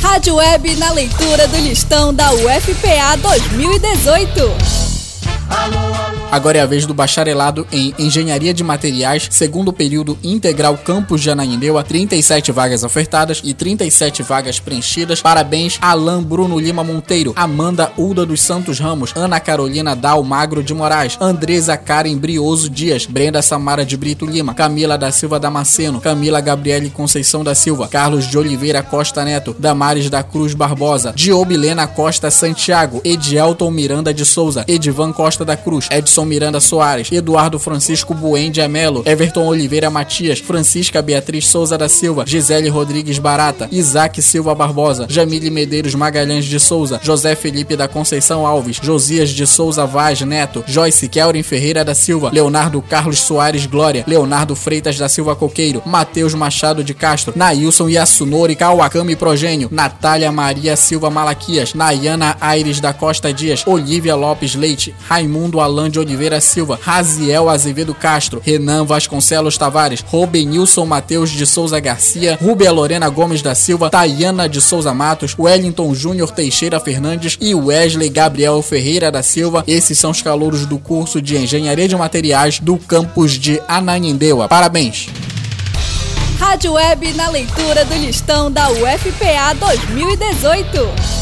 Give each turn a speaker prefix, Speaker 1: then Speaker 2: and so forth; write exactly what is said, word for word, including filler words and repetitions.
Speaker 1: Rádio Web na leitura do listão da U F P A dois mil e dezoito.
Speaker 2: Agora é a vez do bacharelado em Engenharia de Materiais, segundo período integral Campus de Ananindeua, trinta e sete vagas ofertadas e trinta e sete vagas preenchidas. Parabéns, Alan Bruno Lima Monteiro, Amanda Ulda dos Santos Ramos, Ana Carolina Dal Magro de Moraes, Andresa Karen Brioso Dias, Brenda Samara de Brito Lima, Camila da Silva Damasceno, Camila Gabriele Conceição da Silva, Carlos de Oliveira Costa Neto, Damares da Cruz Barbosa, Diobilena Costa Santiago, Edielton Miranda de Souza, Edivan Costa da Cruz, Edson Miranda Soares, Eduardo Francisco Buendia Melo, Everton Oliveira Matias, Francisca Beatriz Souza da Silva, Gisele Rodrigues Barata, Isaac Silva Barbosa, Jamile Medeiros Magalhães de Souza, José Felipe da Conceição Alves, Josias de Souza Vaz Neto, Joyce Kelrin Ferreira da Silva, Leonardo Carlos Soares Glória, Leonardo Freitas da Silva Coqueiro, Matheus Machado de Castro, Nailson Yasunori Kawakami Progênio, Natália Maria Silva Malaquias, Nayana Aires da Costa Dias, Olívia Lopes Leite, Raimundo Alan de Oliveira Silva, Raziel Azevedo Castro, Renan Vasconcelos Tavares, Robenilson Mateus de Souza Garcia, Rúbia Lorena Gomes da Silva, Tayana de Souza Matos, Wellington Júnior Teixeira Fernandes e Wesley Gabriel Ferreira da Silva. Esses são os calouros do curso de Engenharia de Materiais do campus de Ananindeua. Parabéns!
Speaker 1: Rádio Web na leitura do listão da U F P A dois mil e dezoito.